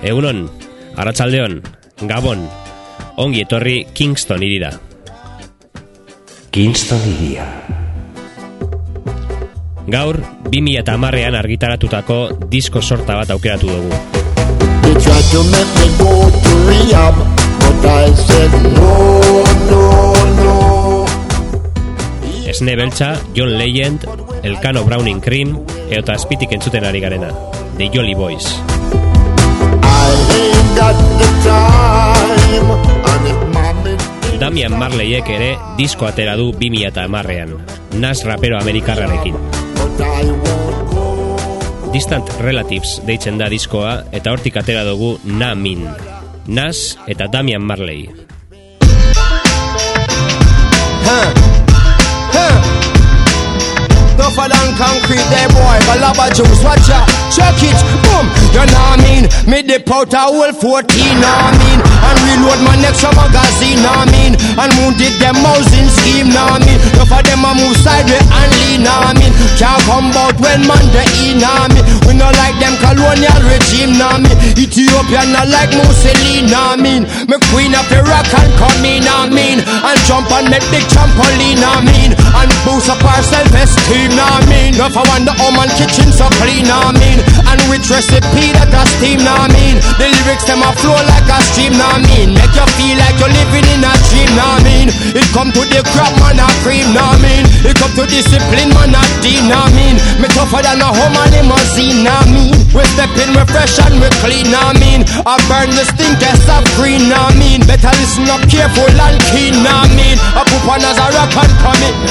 Egunon, arratsaldeon, Gabon, ongi etorri Kingston hirira. Kingston hiria. Gaur, 2010an argitaratutako disko sorta bat aukeratu dugu. They tried to make me go to rehab, but I said no. Esne beltza, John Legend, Elkano Browning Cream, eta azpitik entzuten ari garena, The Jolly Boys. Damian Marleyek ere disko atera du 2010an, Nas rapero amerikarrarekin. Distant Relatives deitzen da diskoa, eta hortik atera dugu Na Min, Nas eta Damian Marley. Tougher than concrete, there boy, balaba juice, watch out, check it, boom, you know what I mean, me dip out a whole 14, know what I mean, and reload my next magazine, know what I mean, and wounded them housing scheme, know what I mean, enough of them a move sideways and lean, know what I mean, can't come out when man the in, know what I mean, we not like them colonial regime, know what I mean, Ethiopian not like Mussolini, know what I mean, me queen of Iraq and come in, know what I mean, and jump and make big trampoline, know what I mean, and boost up our self-esteem, know what I mean? If I want the home and kitchen so clean, know what I mean? And which recipe that a steam, know what I mean? The lyrics them a flow like a stream, know what I mean? Make you feel like you're living in a dream, know what I mean? It come to the crap, man, a cream, know what I mean? It come to discipline, man, a dean, know what I mean? Me tougher than a home and limousine, know what I mean? We step in, we fresh and we clean, know what I mean? I burn the stinkers of green, know what I mean? Better listen up careful and keen, know what I mean? I put on as a rock and come it.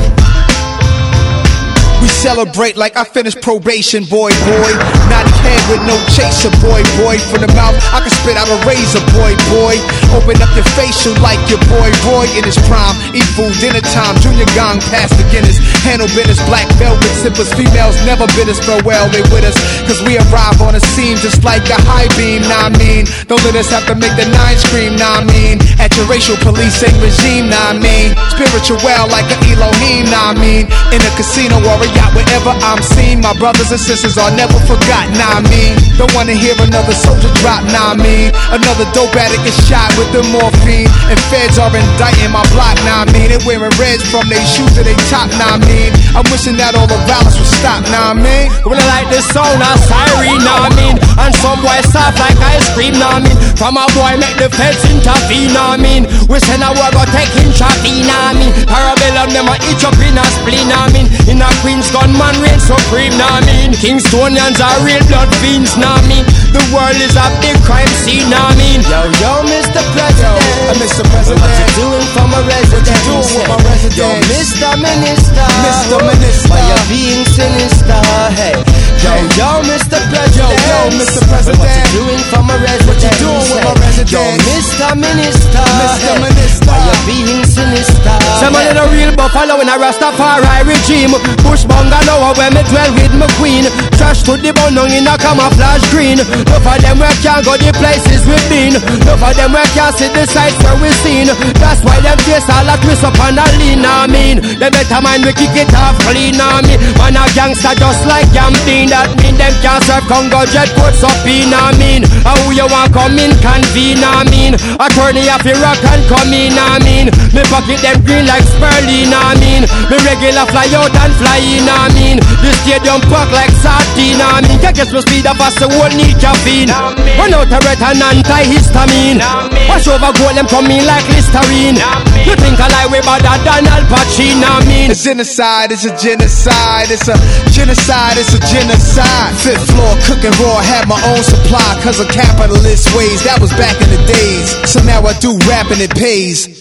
We celebrate like I finished probation, boy. Not head with no chaser, boy. From the mouth, I can spit out a razor, boy. Open up your facial like your boy Roy in his prime. Eat food dinner time, Junior Gong past the Guinness. Handle business, black velvet sippers. Females never bid us farewell, they with us. Cause we arrive on the scene just like a high beam, nah I mean. Don't let us have to make the nine scream, nah I mean. At your racial policing regime, nah I mean. Spiritual like an Elohim, nah I mean. In a casino or a yacht, wherever I'm seen, my brothers and sisters are never forgotten, nah I mean. Don't wanna hear another soldier drop, nah I mean. Another dope addict is shot with the morphine, and feds are indicting my block, nah I mean. And wearing reds from their shoes to their top, nah I mean. I'm wishing that all the violence would stop, nah I mean. When I like the sound of siren, nah I mean. And some boy soft like ice cream, nah I mean. From a boy make the feds intervene, nah I mean. We send a war go take in traffic, nah I mean. Parabellum them a itch up in a spleen, nah I mean. In a Queen's gunman reign supreme, nah I mean. Kingstonians are real blood fiends, nah I mean. The world is a big crime scene, nah I mean. Yo, Mr. President, Mr. President, what you doing for my residents? What you doing with my residents? Yo, Mr. Minister, why you being sinister? Hey, yo, Mr. President, yo, Mr. President, what you doing for my residents? What you doing with my residents? Yo, Mr. Minister, Mr. Minister, why you being sinister? Someone in a real buffalo in a Rastafari regime. Bush bungalow where me dwell with my queen. Trash to the bone in a camouflage green. None of them where can't go the places we've been. None of them where can't see the sights where we've seen. That's why them face all a twist up and a lean, I mean. They better mind we kick it off clean, I mean. Man a gangster just like Gambin. That mean them can't serve Congo jet coats up in, I mean. How you want come in convene, I mean. Attorney of Iraq and come in, I mean. Me pocket them green like Sperling, I mean. Me regular fly out and fly in, I mean. The stadium pack like sardine, I mean. Can't get no speed of us, the whole need caffeine. Run out a red and anti-histamine. Wash over gold, them coming like Listerine. You think I lie way better than Al Pacino, I mean. A genocide, it's a genocide. It's a genocide, it's a genocide. Fifth floor, cooking raw, had my own supply. Cause of capitalist ways, that was back in the days. So now I do rap and it pays.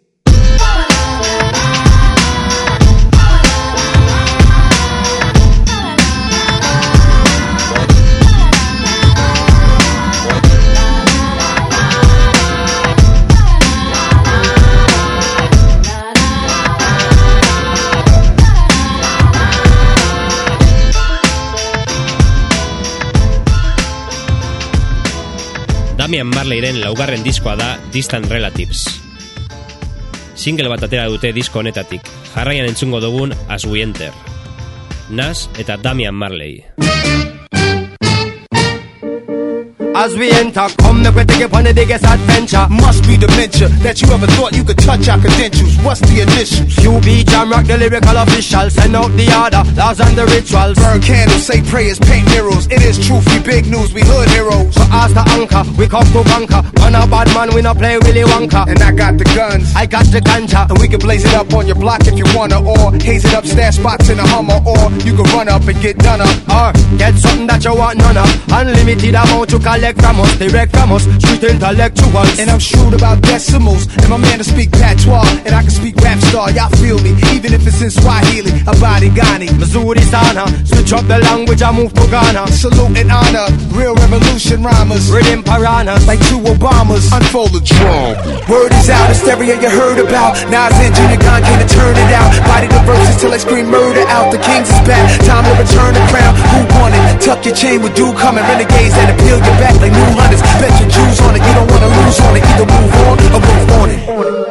Damian Marleyren laugarren diskoa da Distant Relatives. Single bat atera dute disko honetatik. Jarraian entzungo dugun As We Enter. Nas eta Damian Marley. as we enter. Come make we take it on the biggest adventure. Must be dementia that you ever thought you could touch our credentials. What's the initials? QB Jam Rock, the lyrical official. Send out the order, laws and the rituals. Burn candles, say prayers, paint murals. It is truth, we big news, we hood heroes. So ask the anchor, we come to conquer. On a bad man, we not play Willy Wonka. And I got the guns, I got the ganja. and we can blaze it up on your block if you wanna. Or haze it up, stash spots in a Hummer. Or you can run up and get done up. Or get something that you want none of. Unlimited amount to collect from us, direct from us, street intellectuals. And I'm shrewd about decimals, and my man to speak patois, and I can speak rap star, y'all feel me, even if it's in Swahili, Abadi Ghani, Missouri Sana, switch up the language, I move to Ghana. Salute and honor, real revolution rhymers, Rhythm piranhas, like two Obamas, unfold the drum. Word is out, hysteria you heard about, Nas and Junior Gong came to turn it out, body the verses till I scream murder out, the kings is back, time to return the crown, who won it, tuck your chain with dude coming, renegades that appeal your back like new hunters, bet your Jews on it, you don't wanna lose on it, either move on or move on it.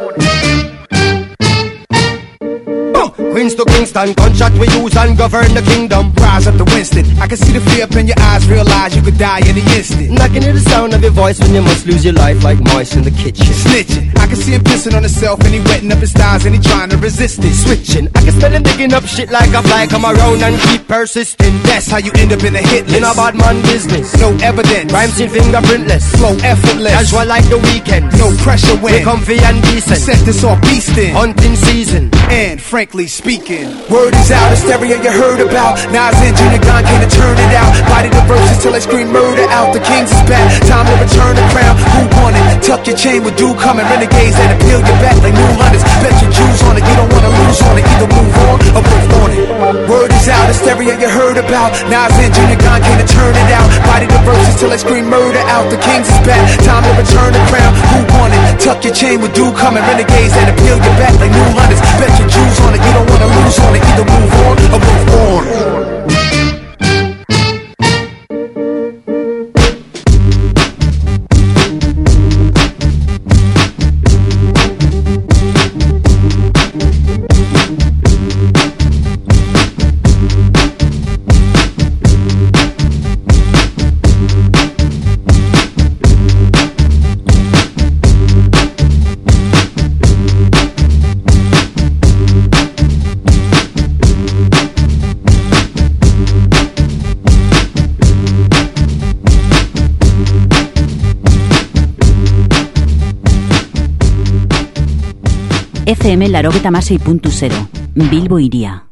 Queens to Kingston, contract we use and govern the kingdom. Rise up to Winston, I can see the fear up in your eyes, realize you could die in an instant. And I can hear the sound of your voice when you must lose your life like mice in the kitchen. Snitching, I can see him pissing on himself and he wetting up his thighs and he trying to resist it. Switching, I can smell him digging up shit like a fly, come around and keep persisting. That's how you end up in a hit list. In a bad man business, No evidence, rhymes in fingerprintless, flow effortless, casual like the weekend. no pressure We when comfy and decent, set this off beastin'. hunting season. And frankly speaking, word is out, hysteria you heard about, Nas and Junior Gong came to turn it out, body the verses till I scream murder out, the kings is back, time to return the crown, who won it, tuck your chain with dude coming, renegades that appeal your back like new hunters, bet your Jews on it, you don't wanna lose on it, either move on or move on it. Word is out, hysteria you heard about, Nas and Junior Gong came to turn it out, body the verses till I scream murder out, the kings is back, time to return the crown, who won it, tuck your chain with dude coming, renegades that appeal your back like new hunters, bet your Jews on it, you don't wanna lose on it, either move on or move on. FM 96.0 Bilbo Iria.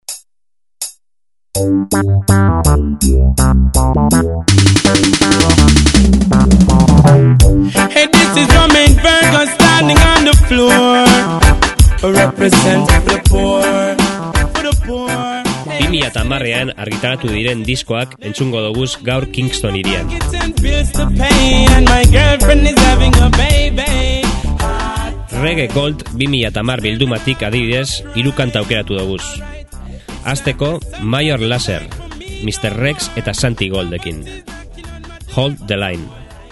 Hey, this is Romain Virgo standing on the floor. Represent the poor, for the poor. 2010ean argitaratu diren diskoak entzungo doguz gaur Kingston irian. Reggae Gold 2010 bildumatik adibidez 3 kanta aukeratu doguz. Hasteko Major Lazer, Mr. Rex eta Santi Goldekin. Hold the Line.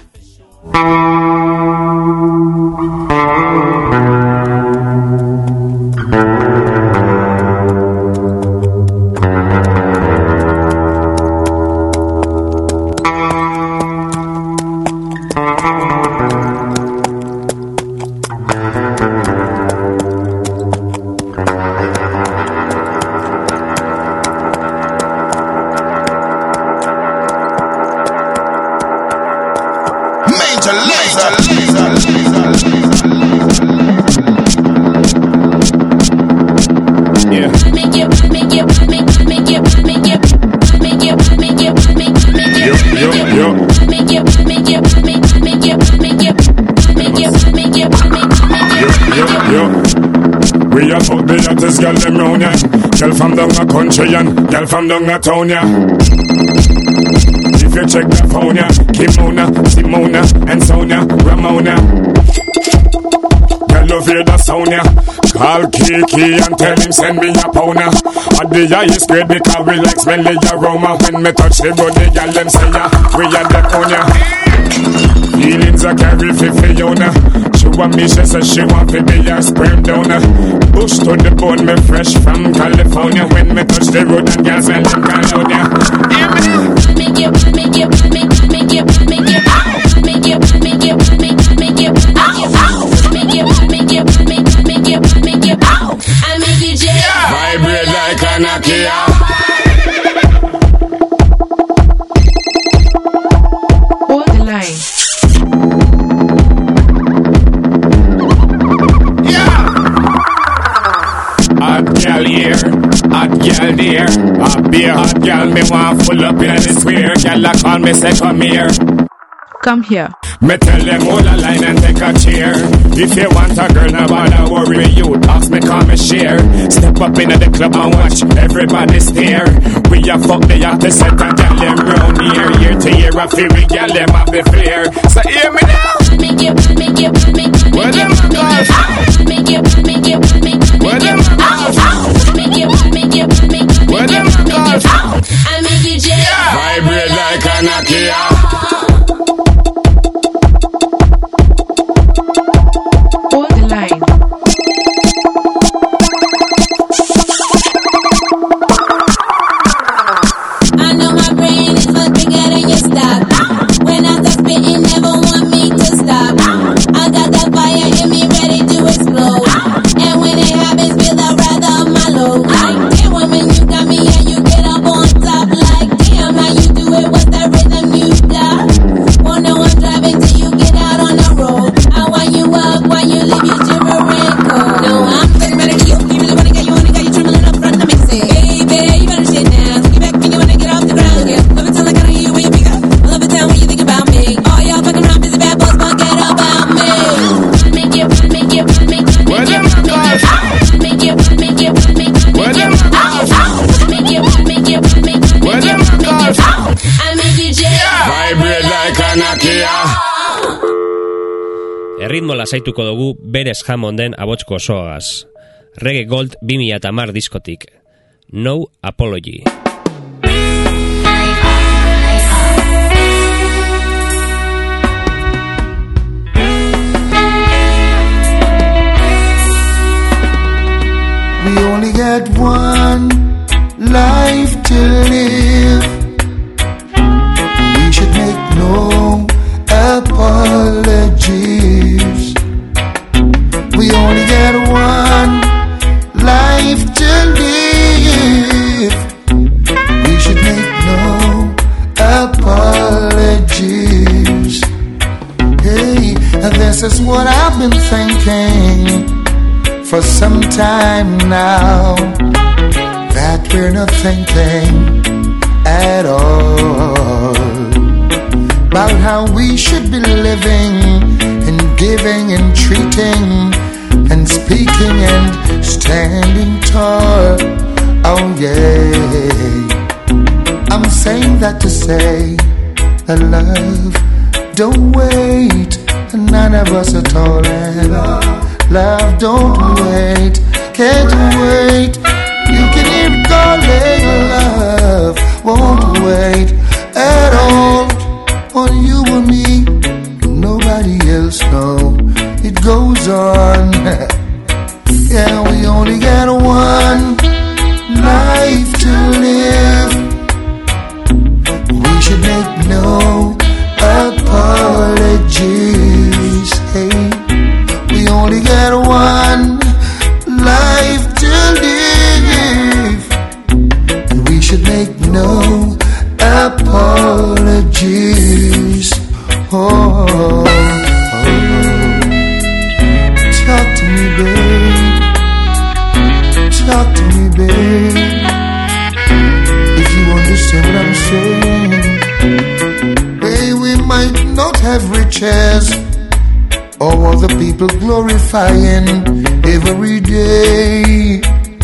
Girl them round ya, girl from down a country and girl from down a town ya. If you check the phone ya, Kimona, Simona and Sonia, Ramona. Girl love hear the sound ya, call Kiki and tell him send me a pound ya. At the highest grade because we like smelly aroma. When me touch the road, the girl them say ya, we are the on ya. Feelings I carry for Fiona. She want me, she says she want to be a sperm donor. Bush to the bone, me fresh from California. When me touch the road and girls well in California. Kanakia. Hold the line. Hot girl here, hot girl there. A beer hot girl, me want full up in the square. Girl a call me say come here. Come here. Me tell them hold a line and take a chair. If you want a girl, no bother worry. You ask me, come and share. Step up in the club and watch everybody stare. We a fuck the hottest set and tell them round here. Year to year, I feel we girl them have the flair. So hear me now. Where them a go? Where them a go? Where them a go? Vibrate like a Nokia. Erritmo lasaituko dugu Beres Hammonden abotsko osoagaz. Reggae Gold 2010 diskotik. No Apology. We only get one life to live. We should make no apologies. We only get one life to live. We should make no apologies. Hey, this is what I've been thinking for some time now, that we're not thinking at all about how we should be living and giving and treating and speaking and standing tall. Oh yeah, I'm saying that to say that love don't wait, none of us at all. And love don't wait, can't wait. You can hear it calling, love won't wait at all. On you and me, nobody else know. It goes on. Yeah, we only got one life to live. We should make no apologies. Hey, we only got one life to live, and we should make no apologies. Oh, oh, oh. Talk to me, babe. Talk to me, babe. If you understand what I'm saying. Hey, we might not have riches or other people glorifying every day.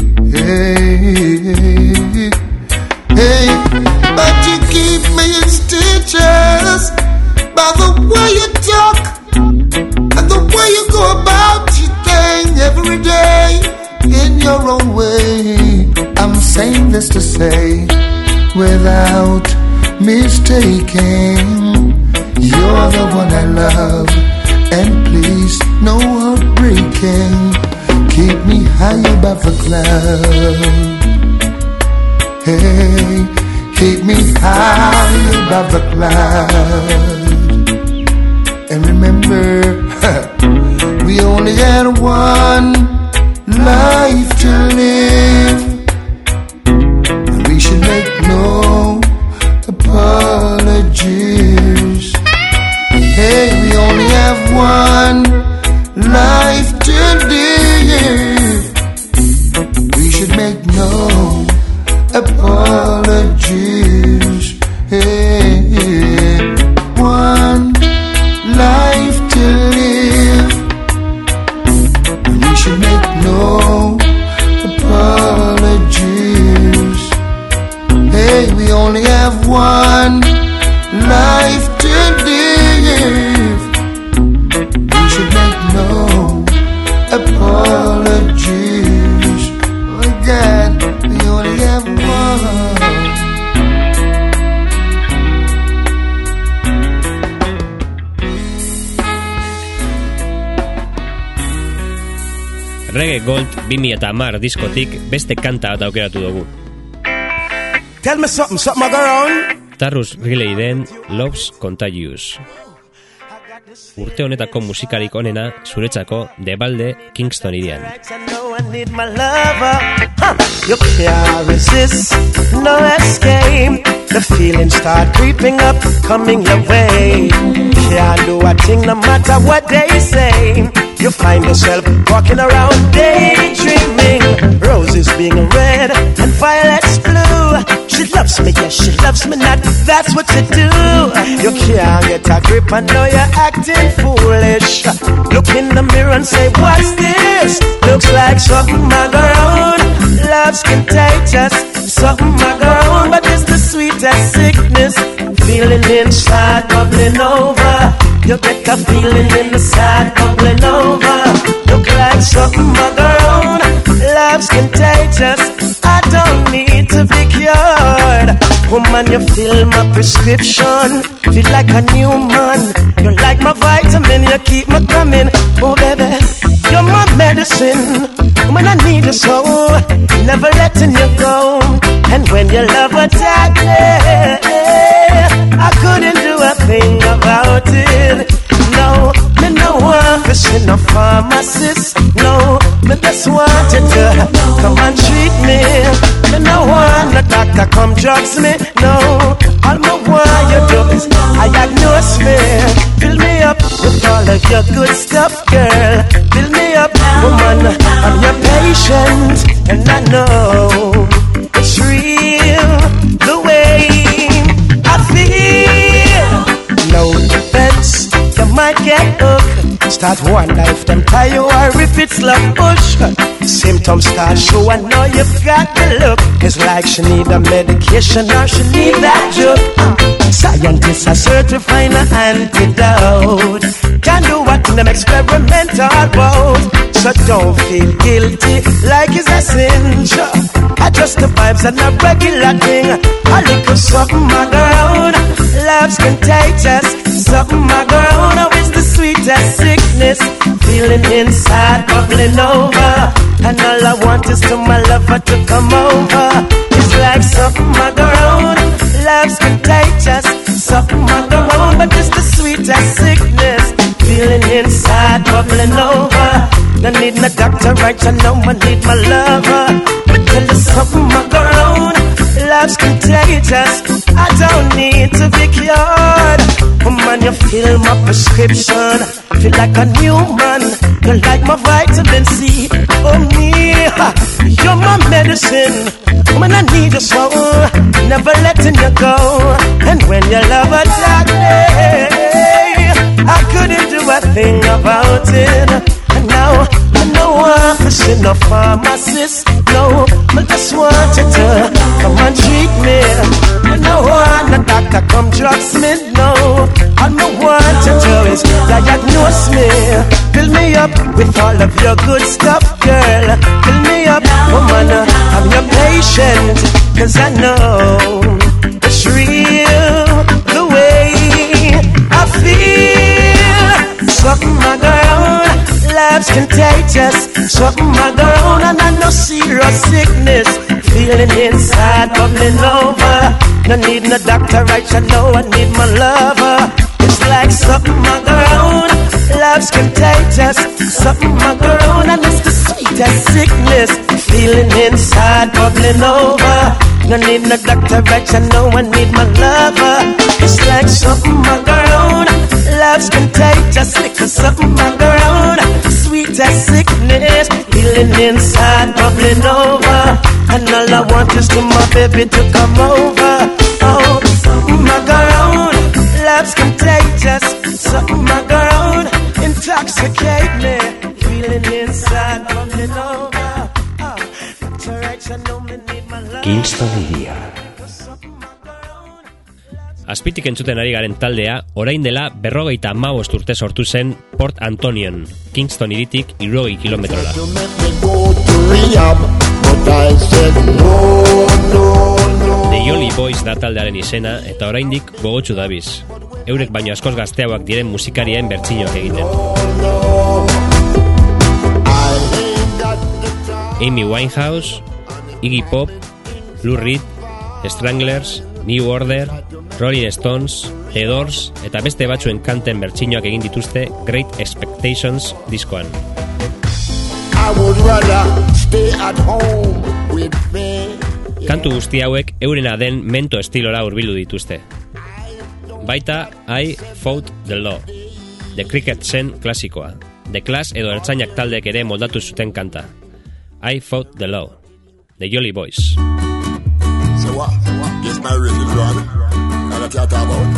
Hey, hey, but you keep me in stitches by the way you talk and the way you go about your thing every day in your own way. I'm saying this to say, without mistaking, you're the one I love, and please, no heartbreaking. Keep me high above the clouds. Hey, keep me high above the clouds. And remember, we only had one life to live. should make no apologies. Hey, one life to live. We should make no apologies. Hey, we only have one life to live. We should make no apologies. Oh God, we only have one. Reggae Gold 2010 diskotik beste kanta bat aukeratu dugu. Tell me something I go around. Tarrus Riley den Love's Contagious. Urte honetako musikarik onena zuretzako Debalde Kingston irian. You can't resist, no escape. The feelings start creeping up, coming your way. Can't do a thing no matter what they say. You find yourself walking around daydreaming. Roses being red and violets blue. She loves me, yes, she loves me not. That's what you do. You can't get a grip, I know you're acting foolish. Look in the mirror and say, what's this? Looks like something I go on. Love's contagious, something I go on. But it's the sweetest sickness, feeling inside bubbling over. You get a feeling in the side bubbling over. Look like something I go on. Love's contagious, I don't need to be cured. Woman, you fill my prescription, feel like a new man. You're like my vitamin, you keep me coming. Oh baby, you're my medicine. When I need you so, never letting you go. And when your love attacked me, I couldn't do a thing about it. No, me no want to see no pharmacist. No, me just want you to come and treat me. Me no want no doctor come drugs me. No, all me want you do is diagnose me. Fill me up with all of your good stuff, girl. Fill me up, woman, I'm your patient. And I know it's real, the way I feel. No defense, you might get hooked. Start one life, them tie you or if it's love push. Symptoms start show, I know you've got the look. It's like she need a medication or she need that drug. Scientists are certifying an antidote. Can do what them experimental about. So don't feel guilty like it's a sin. Adjust the vibes and a regular thing. A little something I go around. Love's contagious. Something I go around. Oh, it's the sweetest sickness, feeling inside bubbling over. And all I want is to my lover to come over. It's like something I go around. Love's contagious. Something I go around, but it's the sweetest sickness, feeling inside bubbling over. No need no doctor, right? I know I need my lover. But tell us something I go around. Love's contagious, I don't need to be cured. Woman, you fill my prescription, feel like a new man. You're like my vitamin C. Oh me, you're my medicine. Woman, I need you so, never letting you go. And when your love attacked me, I couldn't do a thing about it. And now, I know I'm pushing no pharmacist. No, I just want you to come and treat me. I know I'm a doctor, come drugs me. No, all I want you to do is diagnose me. Fill me up with all of your good stuff, girl. Fill me up, woman, I'm your patient. Cause I know it's real, the way I feel. Something I go around, love's contagious. Something I go around and I know serious sickness, feeling inside bubbling over. No need no doctor, right? I know I need my lover. It's like something I go around, love's contagious. Something I go around and it's the sweetest sickness, feeling inside bubbling over. No need no doctor, right? I know I need my lover. It's like something I go around, love's contagious. Like something I go around, sweetest sickness, feeling inside bubbling over, and all I want is for my baby to come over. Oh, macaron, love's contagious. Something macaron, intoxicate me. Feeling inside bubbling over. Oh, direction, no me need my love. Kingston iria. Azpitik entzuten ari garen taldea, orain dela 55 urte sortu zen Port Antonion, Kingston hiritik 60 kilometrora. The Jolly Boys da taldearen izena eta oraindik gogotsu dabiz. Eurek baino askoz gazteagoak diren musikarien bertsioak egiten. Amy Winehouse, Iggy Pop, Lou Reed, Stranglers, New Order, Rolling Stones, The Doors eta beste batzuen kanten bertsioak egin dituzte Great Expectations diskoan. Kantu guzti hauek eurena den mento estilora hurbildu dituzte. Baita I Fought the Law, The Cricketsen klasikoa, The Clash edo ertzainak taldeek ere moldatu zuten kanta. I Fought the Law, The Jolly Boys. So what? Guess my race is wrong. Now that you talk about.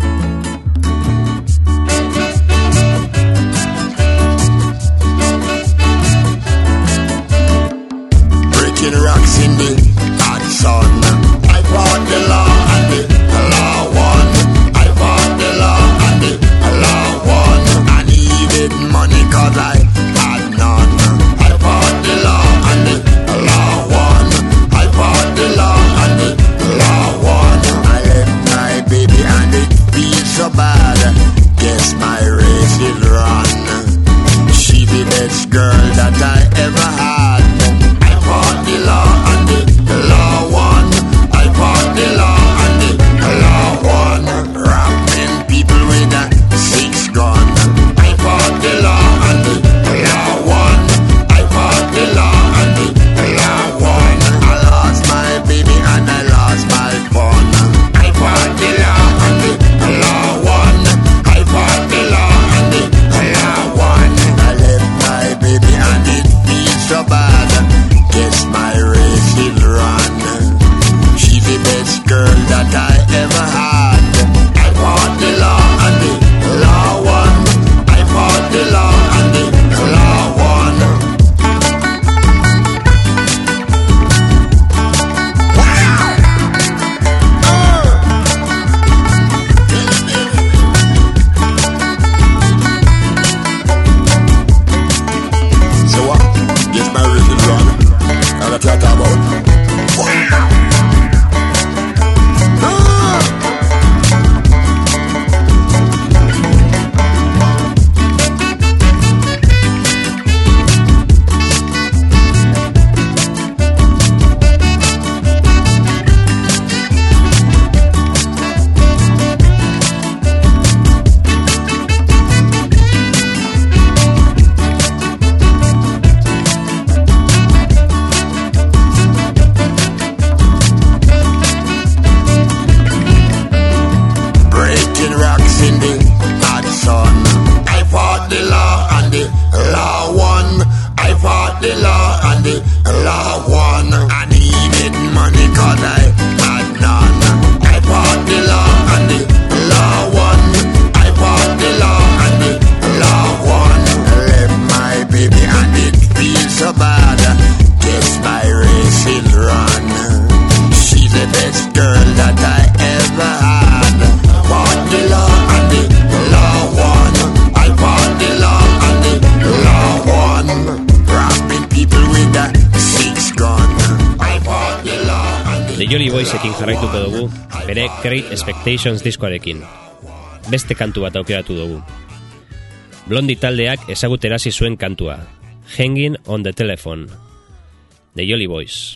Breaking rocks in the hot sun. I fought the law and the law won. I fought the law and the law won. I needed money 'cause I had none. I fought the law and the law won. I fought the law and the law won. I left my baby and it feels so bad. Guess my race is run. She's the best girl that I ever had. I fought the law and the law won. I fought the law and the law won. Rapping people with a 6 gun. I fought the law and the law won. I fought the law and the law won. I lost my baby and I lost my fun. I fought the law and the law won. I fought the law and the law won. I left my baby and it feels so bad. Guess my race is run. She's the best girl that I ever had. I fought the law and the law won. I fought the law and the law won. So what? Guess my race is run. Now that you talk about. Breaking rocks in the hot sun. I fought the law and the law won. I fought the law and the law won. I needed money 'cause I had none. I fought the law and the law won. I fought the law and the law won. I left my baby and it feels so bad. Guess my race is run. She's the best girl that I ever had. Fought the law and the law won. I fought the law and the law won. Rapping people with a 6 gun. I fought the law and the The Jolly Boysekin jarraituko dugu, bere Great Expectations diskoarekin. Beste kantu bat aukeratu dugu. Blondie taldeak ezaguterazi zuen kantua, Hanging on the Telephone, The Jolly Boys.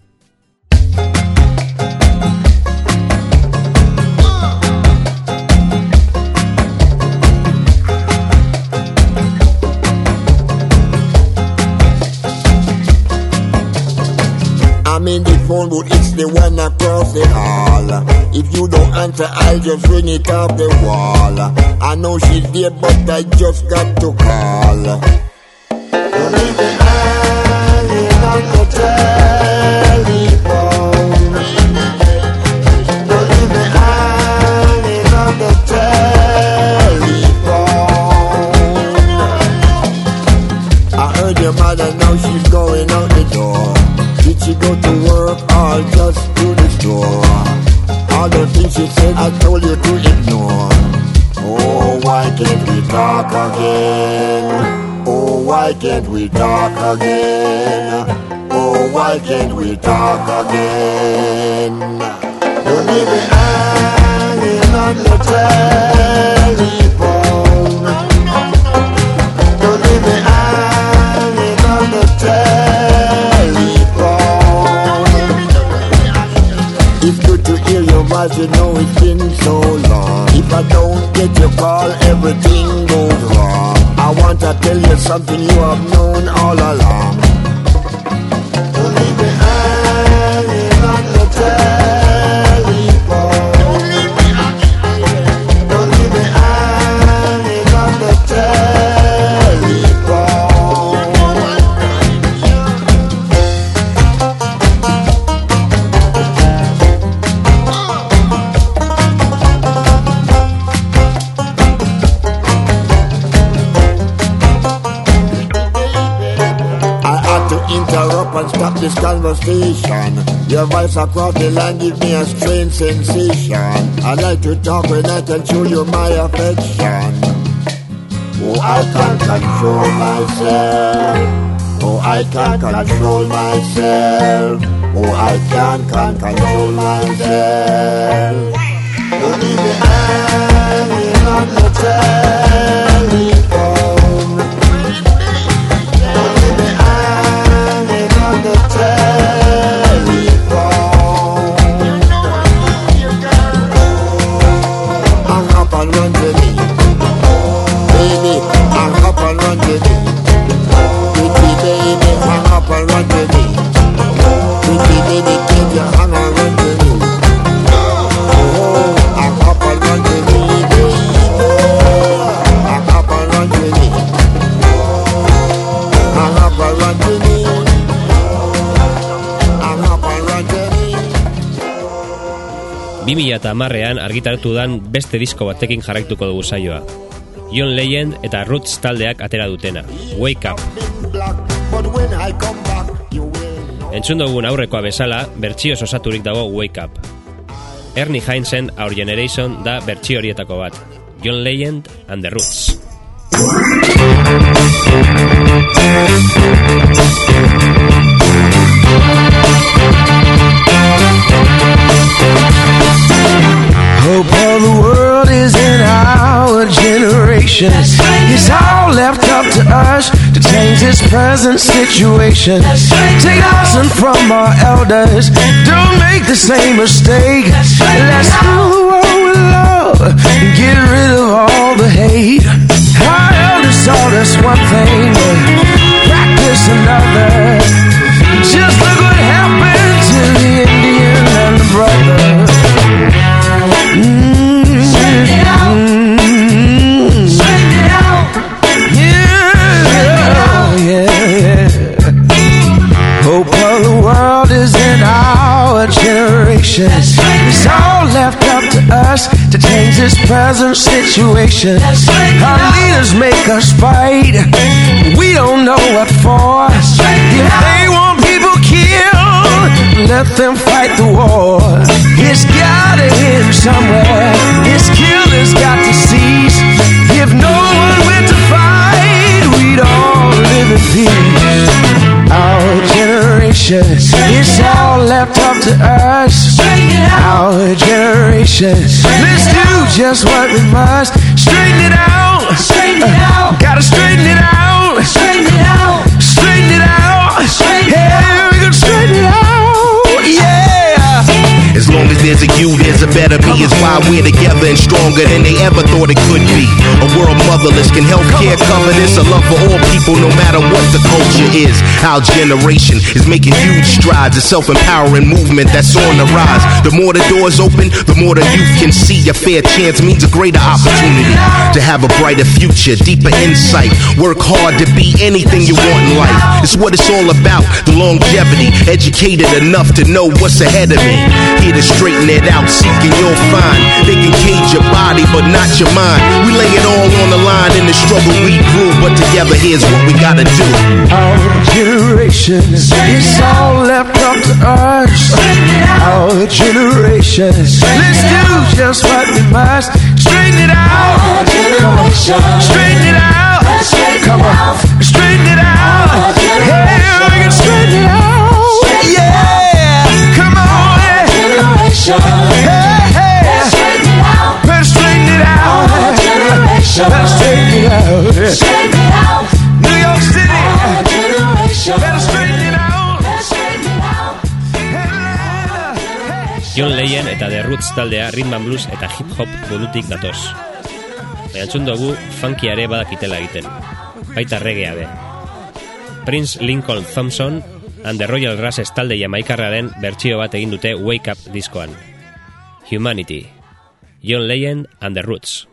I'm in the phone booth, it's the one across the hall. If you don't answer, I'll just ring it off the wall. I know she's there, but I just got to call. So baby, on the telephone. Don't leave me hanging on the telephone. I heard your mother, now she's going out the door. Did she go to work or just to the store? All the things she said I told you to ignore. Oh, why can't we talk again? Oh, why can't we talk again? Oh, why can't we talk again? Don't leave me hanging on the telephone. Don't leave me hanging on the telephone. It's good to hear your voice, you know it's been so long. If I don't get your call, everything goes wrong. I want to tell you something you have known all along. Don't leave me hanging on the telephone. Don't leave me hanging on the and stop this conversation. Your voice across the line give me a strange sensation. I like to talk when I can show you my affection. Oh, I can't control myself. Oh, I can't control myself. Oh, I can't control myself. Don't leave me hanging on the telephone. Eta 2010an argitaratu dan beste disko batekin jarraituko dugu saioa. John Legend eta Roots taldeak atera dutena, Wake Up. Entzun dugun aurrekoa bezala, bertsioz osaturik dago Wake Up. Ernie Heinzen Our Generation da bertsio horietako bat, John Legend and the Roots. Hope of the world is in our generation. It's all left up to us to change this present situation. Take lesson from our elders. Don't make the same mistake. Let's fill the world with love and get rid of all the hate. Our elders taught us one thing, but practice another. Just look what happened to the Indian and the brother. Straighten it out. Straighten it out. Yeah. Hope of the world is in our generation. It's all left up to us to change this present situation. Our leaders make us fight. We don't know what for. If they want people killed, let them fight the war. It's gotta end somewhere. This killer's got to cease. If no one went to fight, we'd all live in peace. Our generation, it's all left up to us. Our generation, let's do just what we must. Straighten it out. Straighten it out. Gotta straighten it out. Straighten it out. Straighten it out. Hey, we can straighten it out. Yeah. As long as there's a you, there's a better me. Is why we're together and stronger than they ever thought it could be. A world motherless, can healthcare cover this? A love for all people, no matter what the culture is. Our generation is making huge strides. A self-empowering movement that's on the rise. The more the doors open, the more the youth can see. A fair chance means a greater opportunity to have a brighter future, deeper insight. Work hard to be anything you want in life. It's what it's all about, the longevity. Educated enough to know what's ahead of me. Here to straighten it out, seeking you'll find. They can cage your body, but not your mind. We lay it all on the line in the struggle we grew, but together here's what we gotta do. Our generation, it's all left up to us. Our generation, let's do just what we must. Straighten it out. Our generation, straighten it out. Come on, straighten it out. Hey, we can straighten it out. Yeah, come on. Our generation, hey, let's straighten it out. Let's straighten it out. Our generation, let's straighten it out. Straighten it out. New York City, our generation, let's straighten it out. Let's straighten it out. John Legend eta The Roots taldea rhythm and blues eta hip hop burutik datoz. Entzun dugu funkiare badakitela egiten, baita reggaea be. Prince Lincoln Thompson and the Royal Russes talde jamaikarraren bertsio bat egin dute Wake Up diskoan. Humanity, John Legend and the Roots.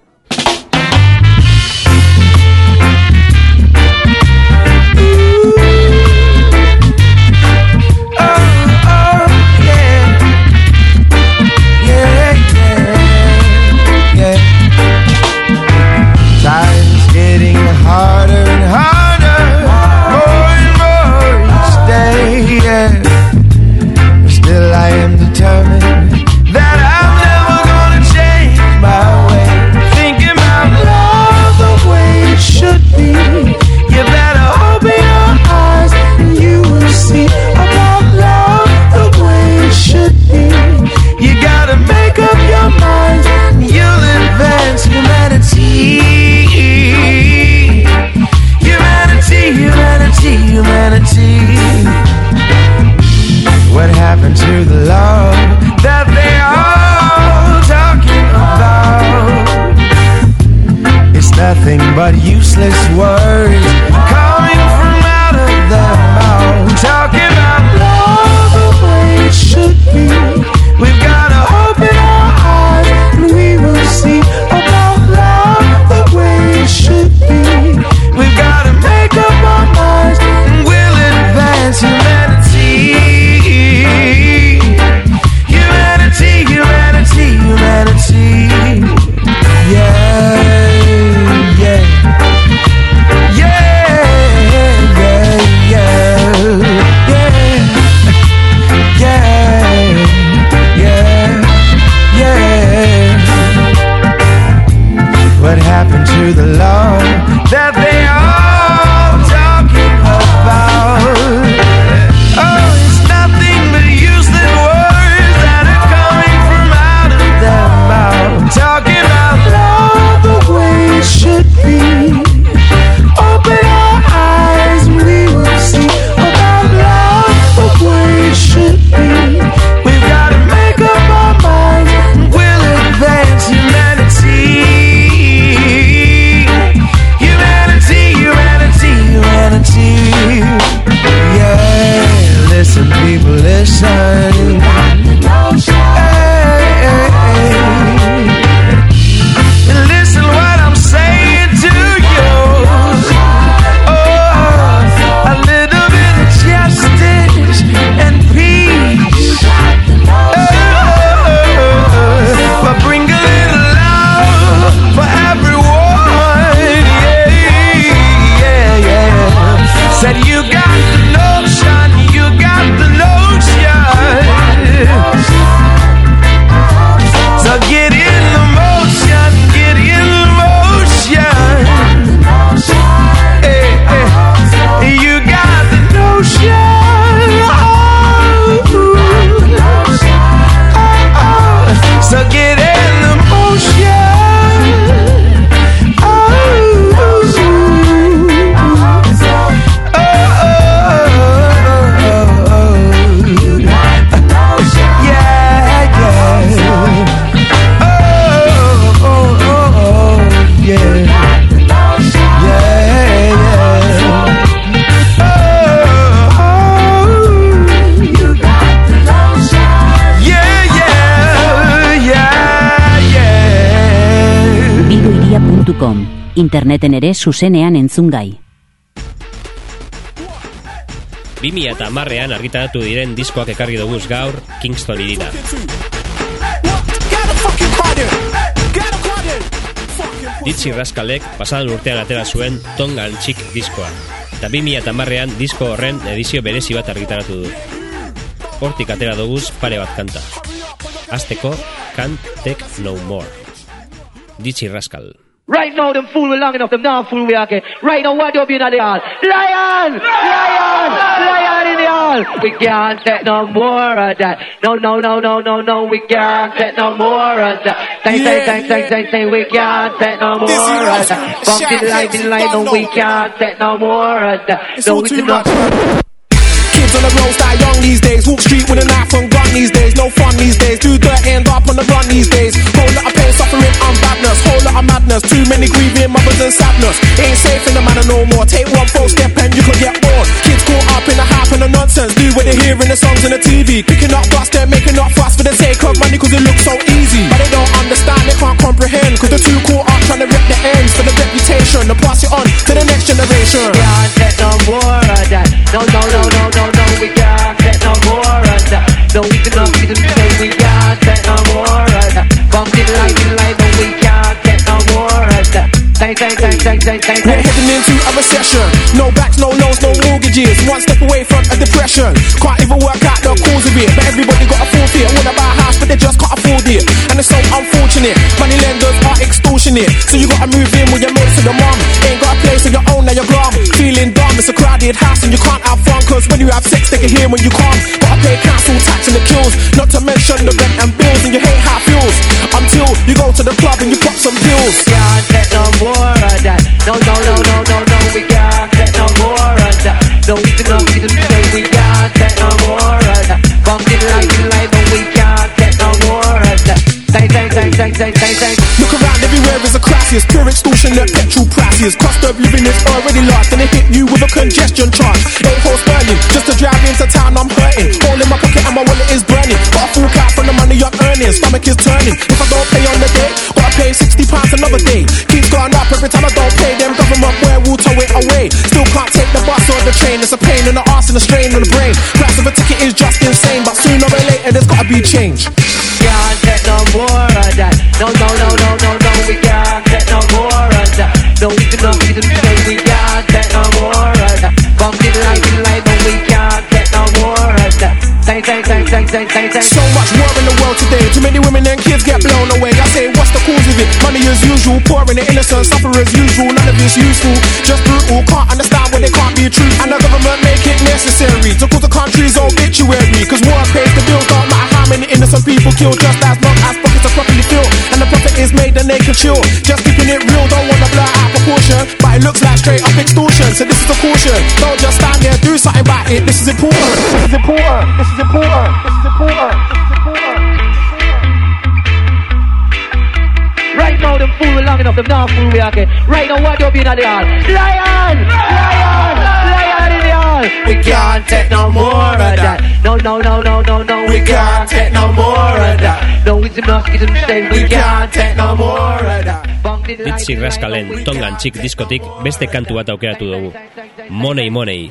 Time's getting harder and harder, more and more each day, yeah. Still I am determined that I'm never gonna change my way. Thinking about love the way it should be. You better open your eyes and you will see about love the way it should be. You gotta make up your mind and you'll advance humanity. Humanity. What happened to the love that they all talking about? It's nothing but useless words coming from out of their mouth. Talking about love the way it should be. We've gotta open our eyes and we will see about love the way it should be. We've gotta make up our minds and we'll advance humanity. Humanity, humanity, humanity. Yeah, yeah. Yeah, yeah, yeah. Yeah, yeah, yeah, yeah. What happened to the love that they all talking about? Oh, it's nothing but useless words that are coming from out of their mouth. Talking about love the way it should be. Open our eyes and we will see about love the way it should be. We've got to make up our minds and we'll advance humanity. Yeah, listen, people, listen. Hey, hey, hey. Listen what I'm saying to you. Oh, a little bit of justice and peace. Oh, but bring a little love for everyone. Yeah, yeah, yeah. Said you got the notion, you got the notion. Interneten ere zuzenean entzungai. 2010ean argitaratu diren diskoak ekarri duguz gaur Kingston irira. Dizzy Rascalek pasadan urtean atera zuen Tongue and Cheek diskoa, eta 2010ean disko horren edizio berezi bat argitaratu du. Hortik atera duguz pare bat kanta. Azteko, Can't Take No More. Dizzy Rascal. Right now, them fool we long enough, them not fool we okay. Right now, what up in the hall? Lion! Lion! Lion in the hall! We can't take no more of that. No, no, no, no, no, no, we can't take no more of that. Say, we can't take no more of that. Bumping light, no, we can't take no more of that. No, we do not. Kids on the road style young these days. Walk street with a knife and gun these days. No fun these days. Do dirt, end up on the run these days. Whole lot of pain, suffering, and badness. Whole lot of madness. Too many grieving mothers and sadness. Ain't safe in the manor no more. Take one false step and you could get bored. Kids caught up in the hype and the nonsense. Do what they hear in the songs and the TV. Picking up dust, they're making up fuss for the sake of money cause it looks so easy. But they don't understand, they can't comprehend. Cause they're too caught up trying to rip the ends for the reputation. To pass it on to the next generation. Can't take no more of that. No, no, no, no, no, no. We can't take no more of that. No, we cannot be the same. We can't take no more of that. Bumping light, no, we can't take no more of that. We're heading into a recession. No backs, no loans, no mortgages. One step away from a depression. Can't even work out the cause of it. But everybody got a full fear. Wanna buy a house but they just can't afford it. And it's so unfortunate. Money lenders are extortionate. So you gotta move in with your mates and your mum. Ain't got a place of your own, now you're glum. Feeling dumb, it's a crowded house and you can't have fun. Cause when you have sex they can hear when you come. Gotta pay council tax and the kills. Not to mention the rent and bills. And you hate how it feels. Until you go to the club and you pop some pills. Can't take no more of that. No, no, no, no, no, no, we can't take no more of that. No, we cannot be the same. We can't take no more of that. Bumping light, no, we can't take no more of that. Look around, everywhere is a crisis. Pure extortionate petrol prices. Cost of living is already lost and they hit you with a congestion charge. 8 horse sterling, just to drive into town I'm hurting. Hole in my pocket and my wallet is burning. Got a full cap from the money I'm earning. Stomach is turning. If I don't pay on the day, gotta pay £60 another day. Keeps going up every time I don't pay. Them government where will tow it away. Still can't take the bus or the train. It's a pain in the arse and a strain on the brain. Price of a ticket is just insane, but sooner or later there's gotta be change. Can't take no more of that. No, no, no, no, no, no, we can't take no more of that. No, we cannot be the same. We can't take no more of that. Bumping light, no, we can't take no more of that. So much war in the world today. Too many women and kids get blown away. I say, what's the cause of it? Money as usual, poor and the innocent suffer as usual. None of it's useful, just brutal. Can't understand what they can't be true. And the government make it necessary to cause the country's obituary. Cause war pays the bills, don't matter how many innocent people killed. Just as long as pockets are properly filled and the profit is made, then they can chill. Just keeping it real, don't wanna blow out proportion. But it looks like straight up extortion. So this is a caution. Don't just stand there, do something about it. This is important. This is important. This is important. This is important. Right now, them fool long enough, them not fool we okay. Right now, what you be in the hall? Lion! Lion! Lion in the hall! We can't take no more of that. No, no, no, no, no, no, we can't take no more of that. No, it's enough, it's insane, we can't take no more of that. Dizzy Rascalen Tongue and Cheek diskotik beste kantu bat aukeratu dugu. Money, money.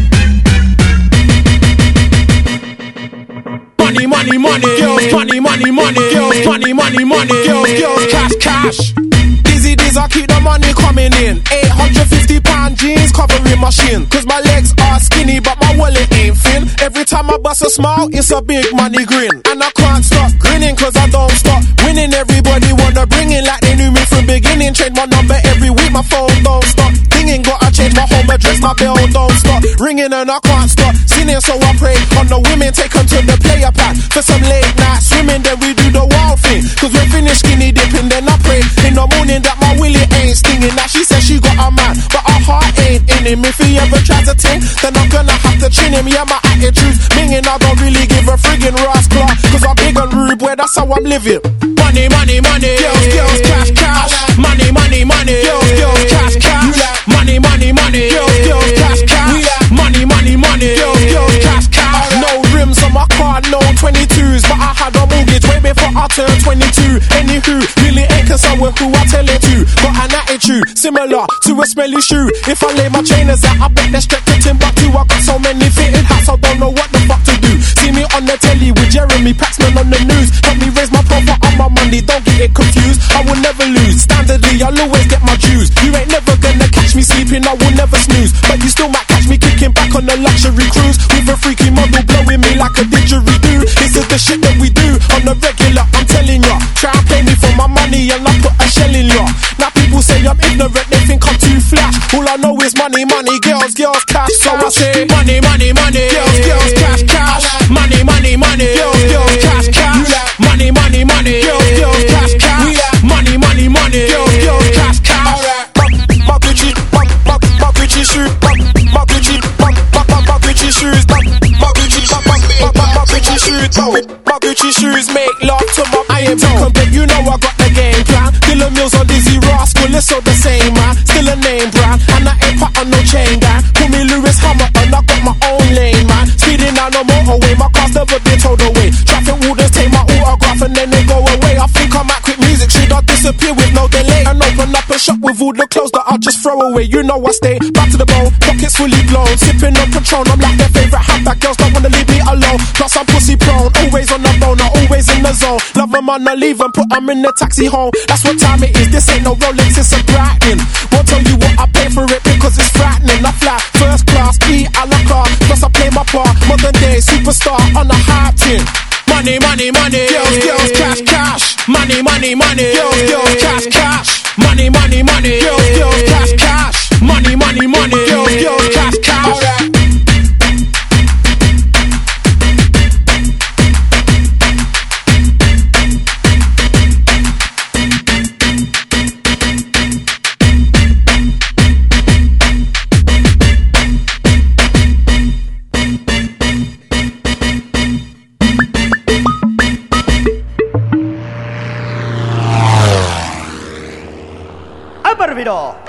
Money, money, money, girls, money, money, money, girls, money, money, money, girls, girls, cash, cash. Dizzy, I keep the money coming in. £850 jeans covering my shin. Cause my legs are skinny, but my wallet ain't thin. Every time I bust a smile, it's a big money grin. And I can't stop grinning cause I don't stop winning. Everybody wanna bring in like they knew me from beginning. Change my number every week, my phone don't stop dinging. Gotta change my home address, my bell don't stop ringing. And I can't stop sinning, so I pray on the women, take them to the player pad for some late night swimming. Then we do the wild thing, cause we're finished skinny dipping. Then I pray in the morning that my willy ain't stinging. Now she says she got a man, but her heart ain't in him. If he ever tries to ting, then I'm gonna have to chin him. Yeah, my attitude's minging, I don't really give a friggin' rascal. Cause I'm big and rude, boy, that's how I'm living. Money, money, money, girls, girls, cash, cash. Money, money, money, girls, girls, cash, cash. Money, money, money, girls, girls, cash, cash. Money, money, money, girls, girls, cash, cash. No rims on my car, no 22s, but I had a mortgage way before I turned 22. Anywho, really ain't can sell with who I tell it to. Got an attitude similar to a smelly shoe. If I lay my trainers out, I bet they're strapped to Timbuktu. I got so many fitted hats, I don't know what the fuck to do. See me on the telly with Jeremy Paxman on the news. Help me raise my profit on my money, don't get it confused. I will never lose, standardly I'll always get my dues. You ain't never gonna catch me sleeping, I will never snooze. But you still might catch me kicking back on a luxury cruise with a freaky model blowing me like a didgeridoo. This is the shit that we do on the regular, I'm telling ya. Try and play me for my money and I put a shell in ya. Now people say I'm ignorant, they think I'm too flash. All I know is money, money, girls, girls, cash. So I say money, money, money, girls, girls, cash, cash. Money, money, money, girls, girls, cash, cash. Money, money, money, girls, girls, cash, cash. Money, money, money, girls, girls, cash, cash. My Gucci, my Gucci shoes, my Gucci, my Gucci shoes, my Gucci, my Gucci shoes, my Gucci shoes make love to my. I am complete, you know I got the game plan. Dylan Mills or Dizzy Rascal, it's all the same man. Still a name brand, and I ain't part on no chain gang. Call me Lewis Hamilton, I got my own lane man. Speeding down the motorway, my car's never been towed away. Traffic wardens take my autograph and then they go away. I think I might quit music, should I disappear with no delay? And open up a shop with all the clothes that I'll just throw away. You know I stay back to the bone, pockets fully blown. Sipping on Patron, I'm like their favourite handbag. Girls don't wanna leave me alone, plus I'm pussy prone. Always on the phone, always in the zone. Love them and I leave them, put them in the taxi home. That's what time it is, this ain't no Rolex, it's a Brighton. Won't tell you what I pay for it because it's frightening. I fly first class, eat a la carte, plus I play my part. Modern day superstar on a hype team. Money, money, money, girls, girls, cash, cash. Money, money, money, girls, girls, cash, cash. Money, money, money, girls, girls, cash, cash. Money, money, money, girls, girls, cash, cash. Barbiro.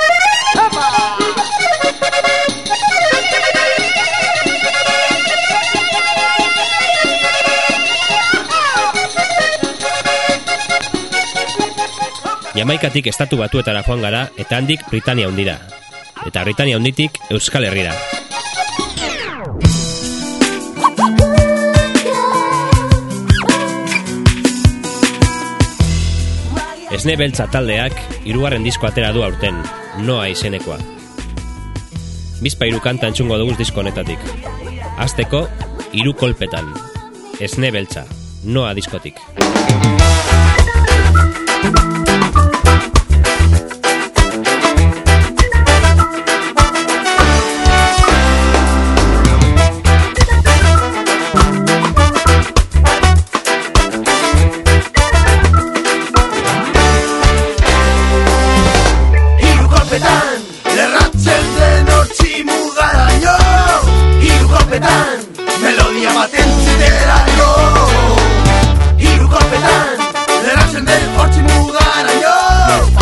Jamaikatik estatu batuetara joan gara eta handik Britania Handira. Eta Britania Handitik Euskal Herrira. Esne Beltza taldeak 3. disko atera du aurten, Noa izenekoa. Bizpahiru kanta entzungo dugu disko honetatik. Hasteko 3 kolpetan. Esne Beltza, Noa diskotik. Melodia baten ziteraino. Hiru kolpetan, lerratzen den hortzi mugaraino.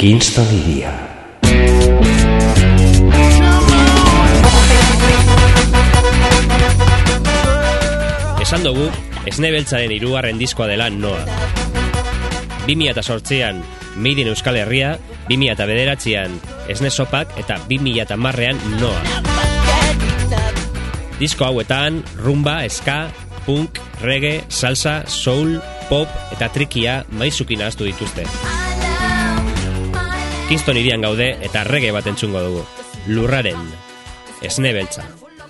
Kingston iria. Esan dugu, Esne Beltzaren 3. diskoa dela Noa. 2008an Made in Euskal Herria, 2009an Esne Sopak eta 2010an Noa. Disko hauetan rumba, ska, punk, reggae, salsa, soul, pop eta trikia maizukin ahaztu dituzte. Kingston irian gaude eta reggae bat entzungo dugu. Lurraren, Esne Beltza.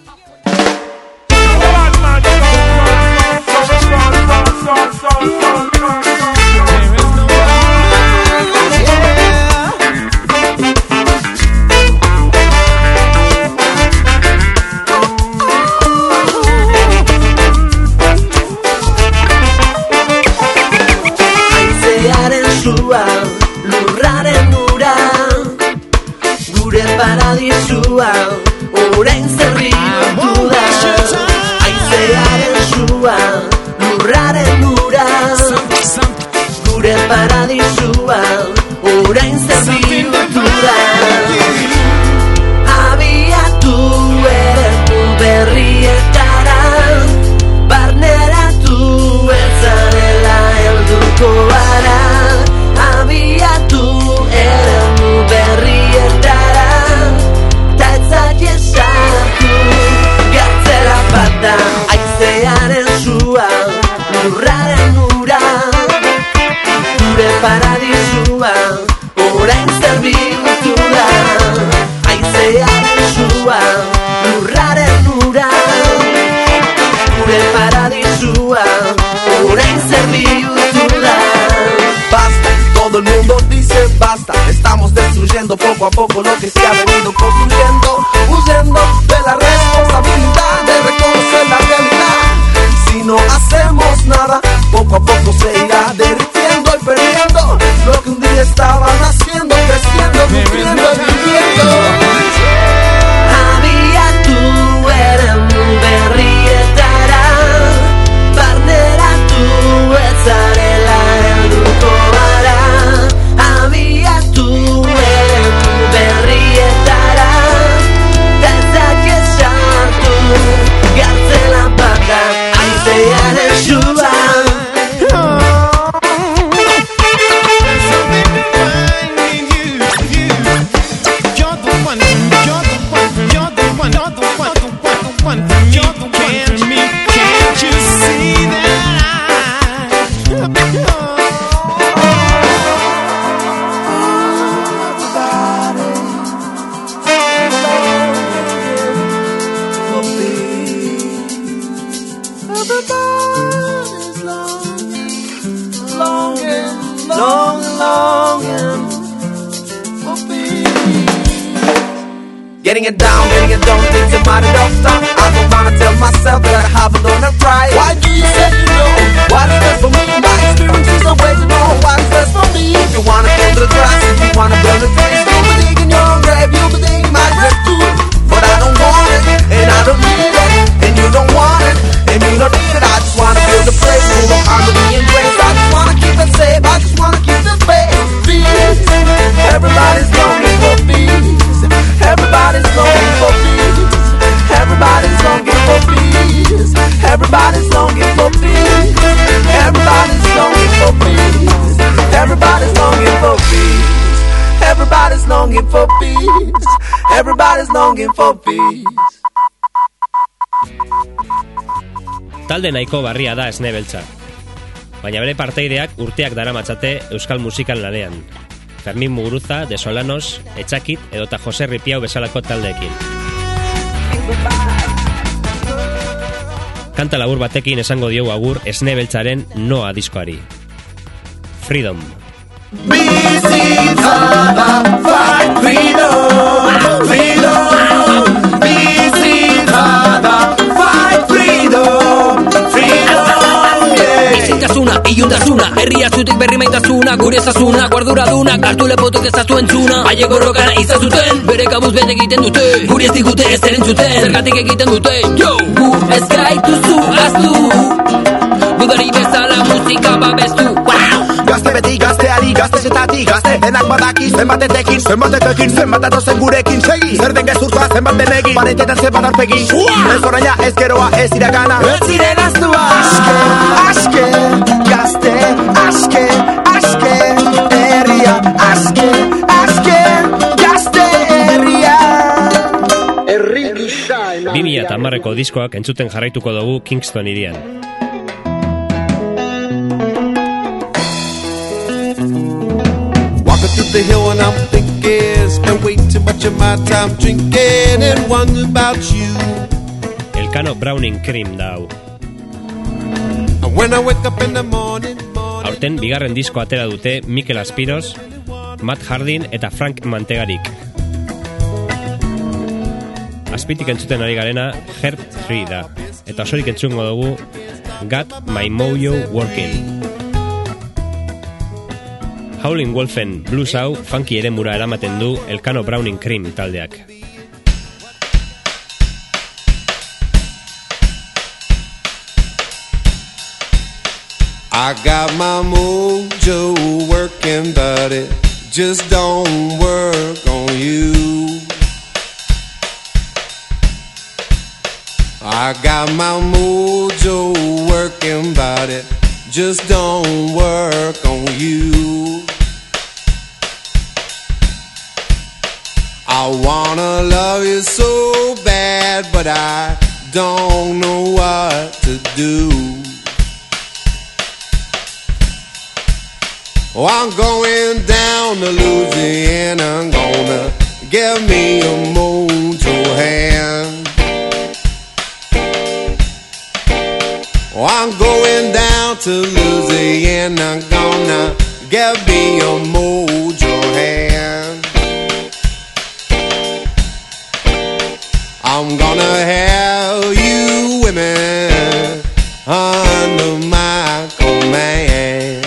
Lurraren ura, gure paradisua, orain zerritu da. Aizearen sua, lurraren ura, gure paradisua, orain zerritu da. Abiatu eremu berrietara, barneratu ezarela helduko ara. Abiatu eremu berrietara, ta etzaki esatu gatzera bata. Aizearen sua, lurraren ura, gure paradisua, orain zerbitu da. Aizearen sua, lurraren ura, gure paradisua, orain zerbitu da. Basta, todo el mundo dice basta. Estamos destruyendo poco a poco lo que se ha venido construyendo, huyendo de la responsabilidad de reconocer la realidad. Si no hacemos nada, poco a poco se irá derritiendo y perdiendo lo que un día estaba naciendo, creciendo, sufriendo y viviendo. Abiatu eremu berrietara, barneratu ezarela helduko gara. Abiatu eremu berrietara, ta ezaki esartu gartzela bata. Aizearen sua, getting it down, don't think you might enough time. I don't wanna tell myself that I haven't done it right. Why do you say you know? What is best for me? My experience is the way to know what is best for me. If you wanna go to the grass, if you wanna build a place, you'll be digging your own grave, you'll be digging my grave too. But I don't want it, and I don't need it, and you don't want it, and you don't need it. I just wanna build a place full of harmony and grace. I just wanna keep it safe, I just wanna keep the faith. Peace, everybody's longing for peace. Everybody's longing for peace. Everybody's longing for peace. Everybody's longing for peace. Everybody's longing for peace. Everybody's longing for peace. Everybody's longing for peace. Everybody's longing for peace. Talde nahiko barria da Esne Beltza, baina bere parteideak urteak daramatzate euskal musikan lanean. Fermin Muguruza, De Solanos, Etxakit edota Jose Ripiau bezalako taldeekin. Kanta labur batekin esango diogu agur Esne Beltzaren Noa diskoari. Freedom. Visitada, fight freedom, freedom. Visitada, fight freedom, freedom, yeah. Izintasuna, iluntasuna, herria zutik berri maitasuna, gure ezazuna, guarduraduna, hartu lepotok ezaztu entzuna. Baile gorrokana izazuten, bere kabuz bete egiten dute, guri ez digute ez erentzuten, zergatik egiten dute. Yo! Gu ez gaituzu aztu, gudari bezala musika babestu. Wow! Gazte beti gazteari, gazte klasetatik gazte denak badaki zenbatetekin, zenbat datozen gurekin segi, zer den gezurtua zenbat denegin, paretetan zenbat arpegi, ez oraina, ez geroa, ez iragana, ez ziren aztua. Aske, gazte, aske, herria, aske, gazte, herria. 2010ko diskoak entzuten jarraituko dugu Kingston hirian. Walking through the hill and I'm thinking, spend way too much of my time drinking and wonder about you. Elkano Browning Cream da hau. When I wake up in the morning. Aurten bigarren disko atera dute Mikel Aspiros, Matt Hardin eta Frank Mantegarik. Azpitik entzuten ari garena Herb 3 da, eta osorik entzungo dugu Got My Mojo Working. Howlin' Wolfen blues hau funky eremura eramaten du Elkano Browning Cream taldeak. I got my mojo working, but it just don't work on you. I got my mojo working, but it just don't work on you. I wanna love you so bad, but I don't know what to do. Oh, I'm going down to Louisiana, I'm gonna get me a mojo hand. Oh, I'm going down to Louisiana, I'm gonna get me a mojo hand. I'm gonna have you women under my command.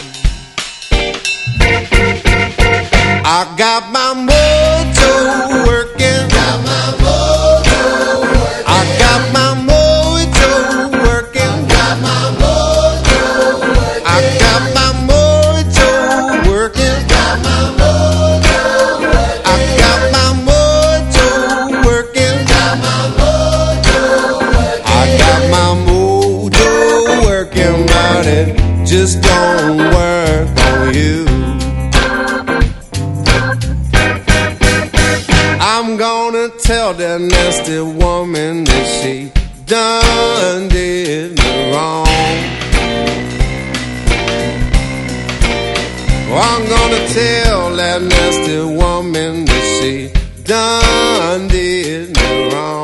I got my mojo working. Got my mojo working. I got my mojo working. Got my mojo working. I got my mojo working. Got my mojo working. I got my mojo working. Got my mojo working. I got my mojo working, but it just don't work on you. I'm gonna tell that nasty woman that she done did me wrong. I'm gonna tell that nasty woman that she done did me wrong.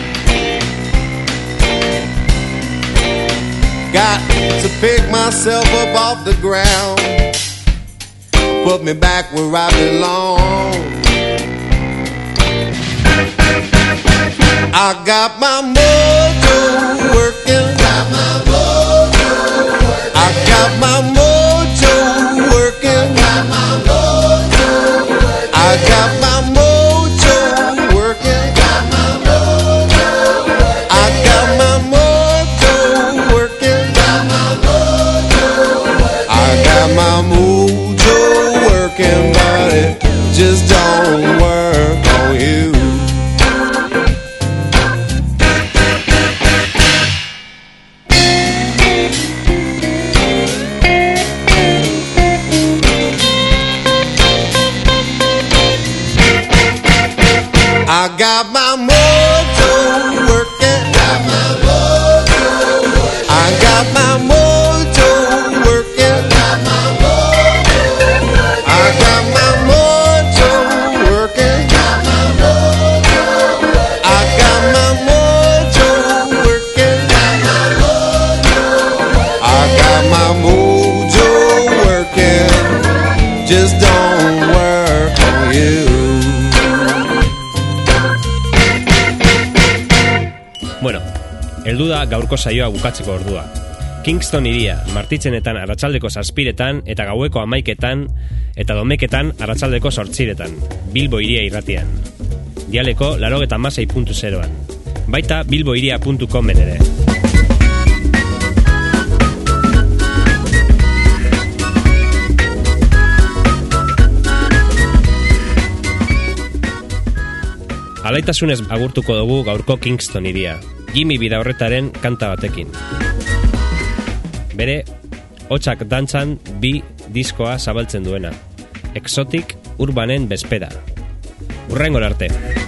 Got to pick myself up off the ground, put me back where I belong. I got my mojo working. Got my mojo working. I got my mojo working. Got my mojo working. I got my mojo working. Got my mojo working. I got my mojo working. Got my mojo working. I got my mojo working, but it just don't work on you. I got my mojo working. Got my mojo working. I got my mojo working. Got my mojo working. I got my mojo working. Got my mojo working. I got my mojo working. Got my mojo working. I got my mojo working. Just don't work on you. Bueno, heldu da gaurko saioa bukatzeko ordua. Kingston hiria, martitzenetan arratsaldeko 7etan eta gaueko 11etan eta domeketan arratsaldeko 8etan. Bilbo hiria irratian. Dialeko 96.0an. Baita bilbohiria.comen ere. Alaitasunez agurtuko dugu gaurko Kingston iria, Jimmy Bidaurretaren kanta batekin. Bere, hotxak dantzan 2 diskoa zabaltzen duena. Exotic Urbanen Bespeda. Urrengor arte.